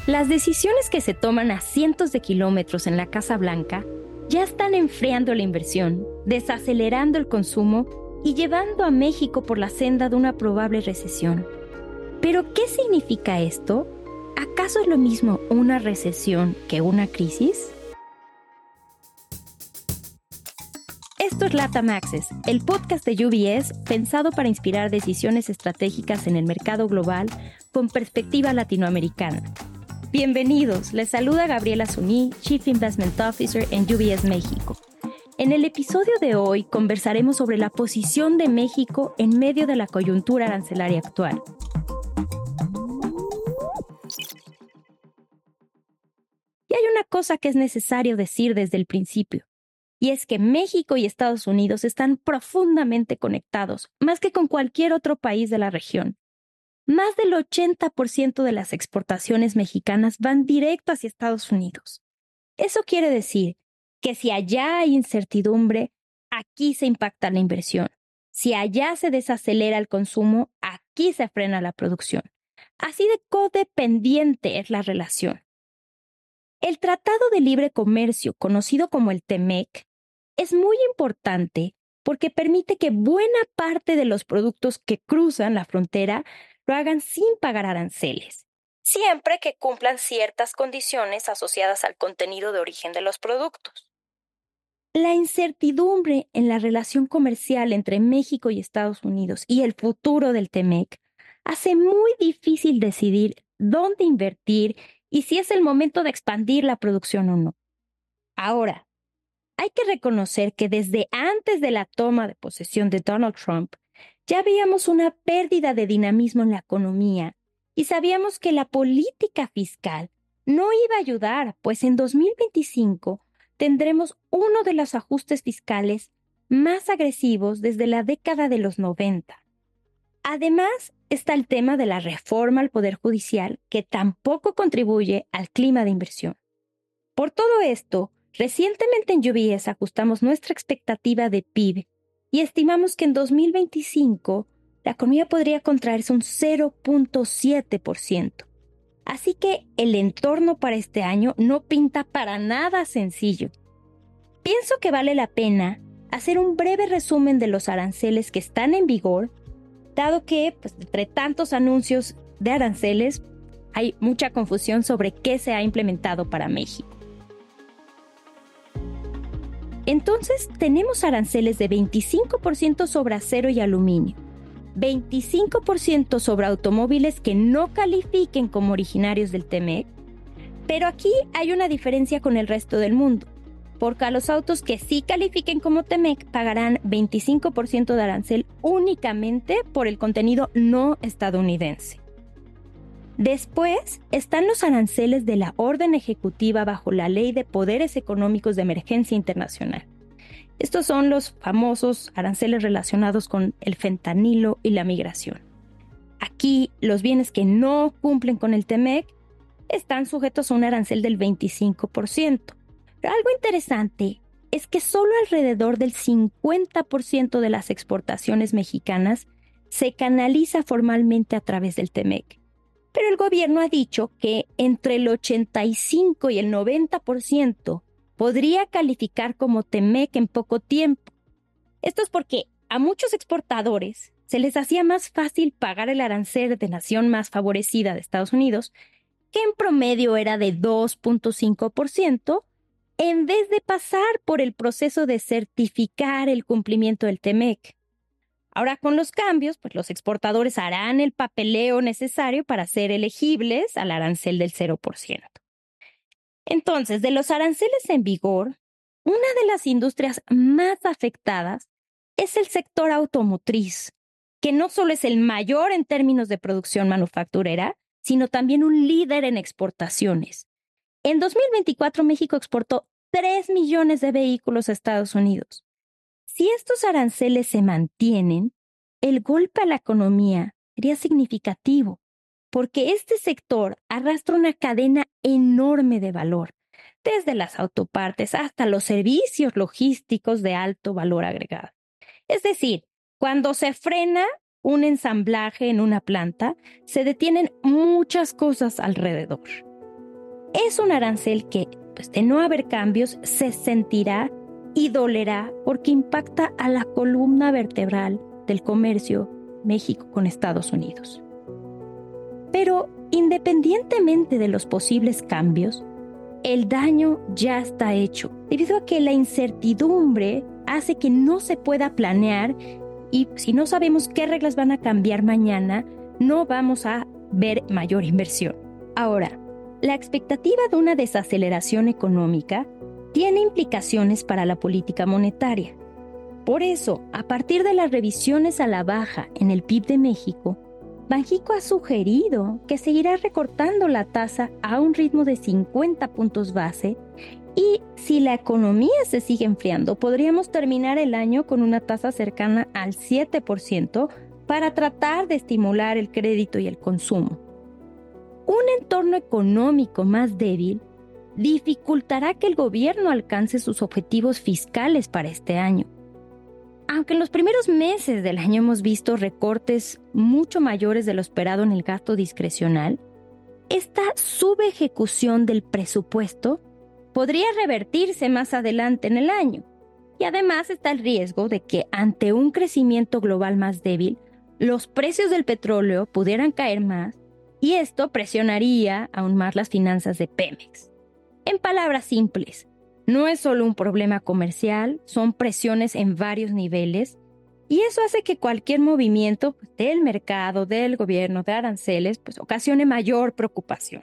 Las decisiones que se toman a cientos de kilómetros en la Casa Blanca ya están enfriando la inversión, desacelerando el consumo y llevando a México por la senda de una probable recesión. ¿Pero qué significa esto? ¿Acaso es lo mismo una recesión que una crisis? Esto es LATAM Access, el podcast de UBS pensado para inspirar decisiones estratégicas en el mercado global con perspectiva latinoamericana. Bienvenidos, les saluda Gabriela Zuní, Chief Investment Officer en UBS México. En el episodio de hoy conversaremos sobre la posición de México en medio de la coyuntura arancelaria actual. Y hay una cosa que es necesario decir desde el principio, y es que México y Estados Unidos están profundamente conectados, más que con cualquier otro país de la región. Más del 80% de las exportaciones mexicanas van directo hacia Estados Unidos. Eso quiere decir que si allá hay incertidumbre, aquí se impacta la inversión. Si allá se desacelera el consumo, aquí se frena la producción. Así de codependiente es la relación. El Tratado de Libre Comercio, conocido como el TEMEC, es muy importante porque permite que buena parte de los productos que cruzan la frontera lo hagan sin pagar aranceles, siempre que cumplan ciertas condiciones asociadas al contenido de origen de los productos. La incertidumbre en la relación comercial entre México y Estados Unidos y el futuro del TEMEC hace muy difícil decidir dónde invertir y si es el momento de expandir la producción o no. Ahora, hay que reconocer que desde antes de la toma de posesión de Donald Trump, ya veíamos una pérdida de dinamismo en la economía y sabíamos que la política fiscal no iba a ayudar, pues en 2025 tendremos uno de los ajustes fiscales más agresivos desde la década de los 90. Además, está el tema de la reforma al Poder Judicial, que tampoco contribuye al clima de inversión. Por todo esto, recientemente en UBS ajustamos nuestra expectativa de PIB y estimamos que en 2025 la economía podría contraerse un 0.7%. Así que el entorno para este año no pinta para nada sencillo. Pienso que vale la pena hacer un breve resumen de los aranceles que están en vigor, dado que entre tantos anuncios de aranceles hay mucha confusión sobre qué se ha implementado para México. Entonces, tenemos aranceles de 25% sobre acero y aluminio, 25% sobre automóviles que no califiquen como originarios del TEMEC, pero aquí hay una diferencia con el resto del mundo, porque a los autos que sí califiquen como TEMEC pagarán 25% de arancel únicamente por el contenido no estadounidense. Después están los aranceles de la orden ejecutiva bajo la Ley de Poderes Económicos de Emergencia Internacional. Estos son los famosos aranceles relacionados con el fentanilo y la migración. Aquí, los bienes que no cumplen con el TEMEC están sujetos a un arancel del 25%. Pero algo interesante es que solo alrededor del 50% de las exportaciones mexicanas se canaliza formalmente a través del TEMEC. Pero el gobierno ha dicho que entre el 85 y el 90% podría calificar como TEMEC en poco tiempo. Esto es porque a muchos exportadores se les hacía más fácil pagar el arancel de nación más favorecida de Estados Unidos, que en promedio era de 2.5%, en vez de pasar por el proceso de certificar el cumplimiento del TEMEC. Ahora con los cambios, los exportadores harán el papeleo necesario para ser elegibles al arancel del 0%. Entonces, de los aranceles en vigor, una de las industrias más afectadas es el sector automotriz, que no solo es el mayor en términos de producción manufacturera, sino también un líder en exportaciones. En 2024, México exportó 3 millones de vehículos a Estados Unidos. Si estos aranceles se mantienen, el golpe a la economía sería significativo, porque este sector arrastra una cadena enorme de valor, desde las autopartes hasta los servicios logísticos de alto valor agregado. Es decir, cuando se frena un ensamblaje en una planta, se detienen muchas cosas alrededor. Es un arancel que, pues, de no haber cambios, se sentirá y dolerá porque impacta a la columna vertebral del comercio México con Estados Unidos. Pero independientemente de los posibles cambios, el daño ya está hecho, debido a que la incertidumbre hace que no se pueda planear y si no sabemos qué reglas van a cambiar mañana, no vamos a ver mayor inversión. Ahora, la expectativa de una desaceleración económica tiene implicaciones para la política monetaria. Por eso, a partir de las revisiones a la baja en el PIB de México, Banxico ha sugerido que seguirá recortando la tasa a un ritmo de 50 puntos base y si la economía se sigue enfriando, podríamos terminar el año con una tasa cercana al 7% para tratar de estimular el crédito y el consumo. Un entorno económico más débil dificultará que el gobierno alcance sus objetivos fiscales para este año. Aunque en los primeros meses del año hemos visto recortes mucho mayores de lo esperado en el gasto discrecional, esta subejecución del presupuesto podría revertirse más adelante en el año. Y además está el riesgo de que ante un crecimiento global más débil, los precios del petróleo pudieran caer más y esto presionaría aún más las finanzas de Pemex. En palabras simples, no es solo un problema comercial, son presiones en varios niveles y eso hace que cualquier movimiento del mercado, del gobierno, de aranceles, ocasione mayor preocupación.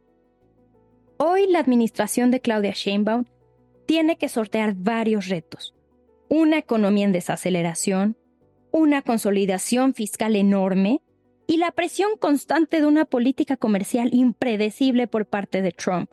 Hoy la administración de Claudia Sheinbaum tiene que sortear varios retos. Una economía en desaceleración, una consolidación fiscal enorme y la presión constante de una política comercial impredecible por parte de Trump.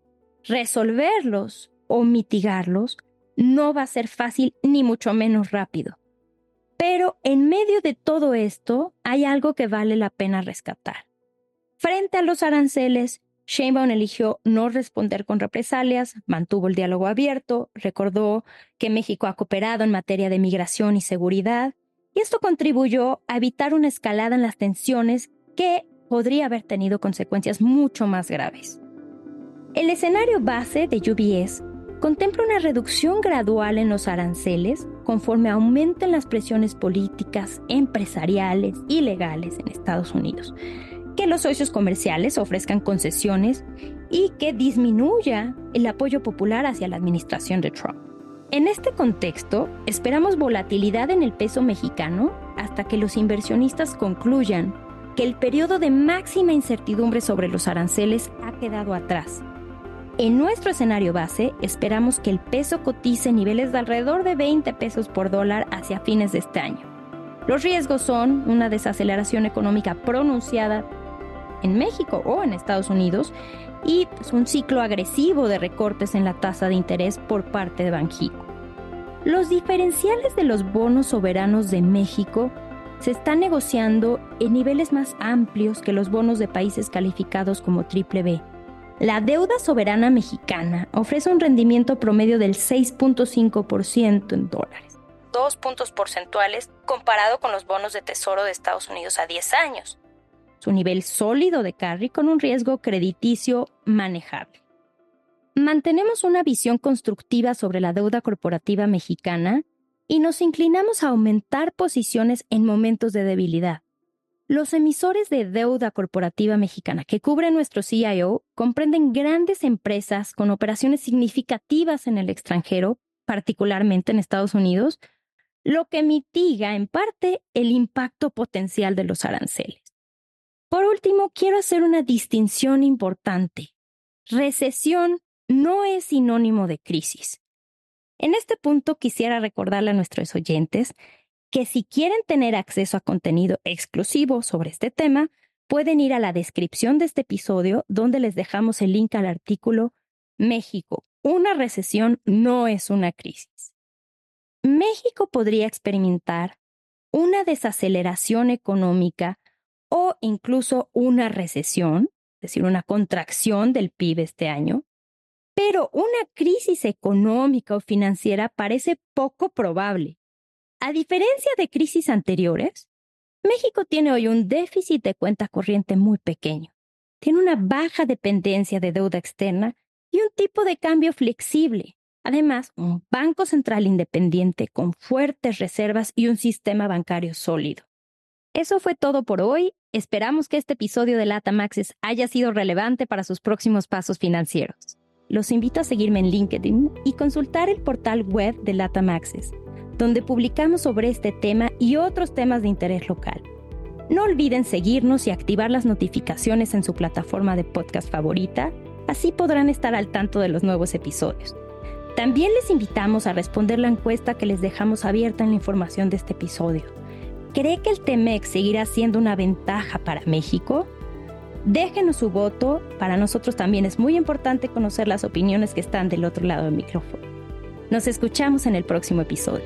Resolverlos o mitigarlos no va a ser fácil ni mucho menos rápido. Pero en medio de todo esto hay algo que vale la pena rescatar. Frente a los aranceles, Sheinbaum eligió no responder con represalias, mantuvo el diálogo abierto, recordó que México ha cooperado en materia de migración y seguridad, y esto contribuyó a evitar una escalada en las tensiones que podría haber tenido consecuencias mucho más graves. El escenario base de UBS contempla una reducción gradual en los aranceles conforme aumenten las presiones políticas, empresariales y legales en Estados Unidos, que los socios comerciales ofrezcan concesiones y que disminuya el apoyo popular hacia la administración de Trump. En este contexto, esperamos volatilidad en el peso mexicano hasta que los inversionistas concluyan que el periodo de máxima incertidumbre sobre los aranceles ha quedado atrás. En nuestro escenario base, esperamos que el peso cotice en niveles de alrededor de 20 pesos por dólar hacia fines de este año. Los riesgos son una desaceleración económica pronunciada en México o en Estados Unidos y un ciclo agresivo de recortes en la tasa de interés por parte de Banxico. Los diferenciales de los bonos soberanos de México se están negociando en niveles más amplios que los bonos de países calificados como BBB. La deuda soberana mexicana ofrece un rendimiento promedio del 6.5% en dólares, 2 puntos porcentuales comparado con los bonos de tesoro de Estados Unidos a 10 años. Su nivel sólido de carry con un riesgo crediticio manejable. Mantenemos una visión constructiva sobre la deuda corporativa mexicana y nos inclinamos a aumentar posiciones en momentos de debilidad. Los emisores de deuda corporativa mexicana que cubre nuestro CIO comprenden grandes empresas con operaciones significativas en el extranjero, particularmente en Estados Unidos, lo que mitiga en parte el impacto potencial de los aranceles. Por último, quiero hacer una distinción importante. Recesión no es sinónimo de crisis. En este punto quisiera recordarle a nuestros oyentes que si quieren tener acceso a contenido exclusivo sobre este tema, pueden ir a la descripción de este episodio donde les dejamos el link al artículo México, una recesión no es una crisis. México podría experimentar una desaceleración económica o incluso una recesión, es decir, una contracción del PIB este año, pero una crisis económica o financiera parece poco probable. A diferencia de crisis anteriores, México tiene hoy un déficit de cuenta corriente muy pequeño. tiene una baja dependencia de deuda externa y un tipo de cambio flexible. Además, un banco central independiente con fuertes reservas y un sistema bancario sólido. Eso fue todo por hoy. Esperamos que este episodio de LATAM Access haya sido relevante para sus próximos pasos financieros. Los invito a seguirme en LinkedIn y consultar el portal web de LATAM Access, donde publicamos sobre este tema y otros temas de interés local. No olviden seguirnos y activar las notificaciones en su plataforma de podcast favorita, así podrán estar al tanto de los nuevos episodios. También les invitamos a responder la encuesta que les dejamos abierta en la información de este episodio. ¿Cree que el TMEC seguirá siendo una ventaja para México? Déjenos su voto. Para nosotros también es muy importante conocer las opiniones que están del otro lado del micrófono. Nos escuchamos en el próximo episodio.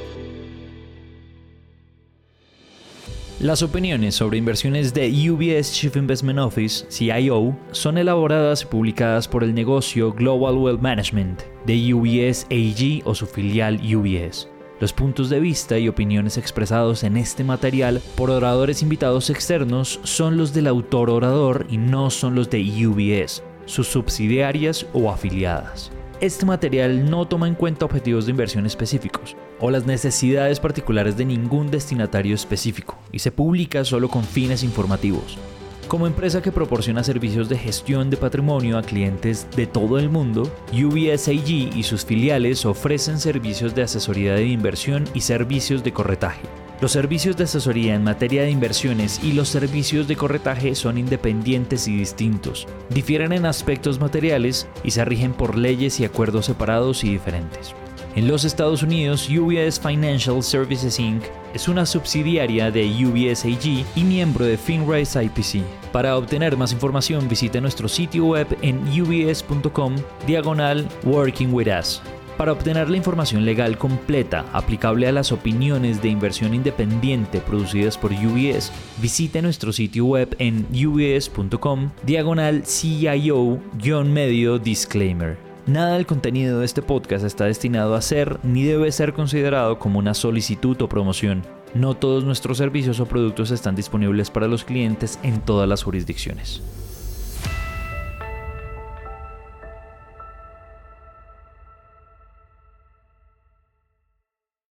Las opiniones sobre inversiones de UBS Chief Investment Office, CIO, son elaboradas y publicadas por el negocio Global Wealth Management de UBS AG o su filial UBS. Los puntos de vista y opiniones expresados en este material por oradores invitados externos son los del autor orador y no son los de UBS, sus subsidiarias o afiliadas. Este material no toma en cuenta objetivos de inversión específicos o las necesidades particulares de ningún destinatario específico y se publica solo con fines informativos. Como empresa que proporciona servicios de gestión de patrimonio a clientes de todo el mundo, UBS AG y sus filiales ofrecen servicios de asesoría de inversión y servicios de corretaje. Los servicios de asesoría en materia de inversiones y los servicios de corretaje son independientes y distintos, difieren en aspectos materiales y se rigen por leyes y acuerdos separados y diferentes. En los Estados Unidos, UBS Financial Services Inc. es una subsidiaria de UBS AG y miembro de FinRise IPC. Para obtener más información, visite nuestro sitio web en ubs.com/working with us. Para obtener la información legal completa aplicable a las opiniones de inversión independiente producidas por UBS, visite nuestro sitio web en ubs.com/CIO-medio-disclaimer. Nada del contenido de este podcast está destinado a ser ni debe ser considerado como una solicitud o promoción. No todos nuestros servicios o productos están disponibles para los clientes en todas las jurisdicciones.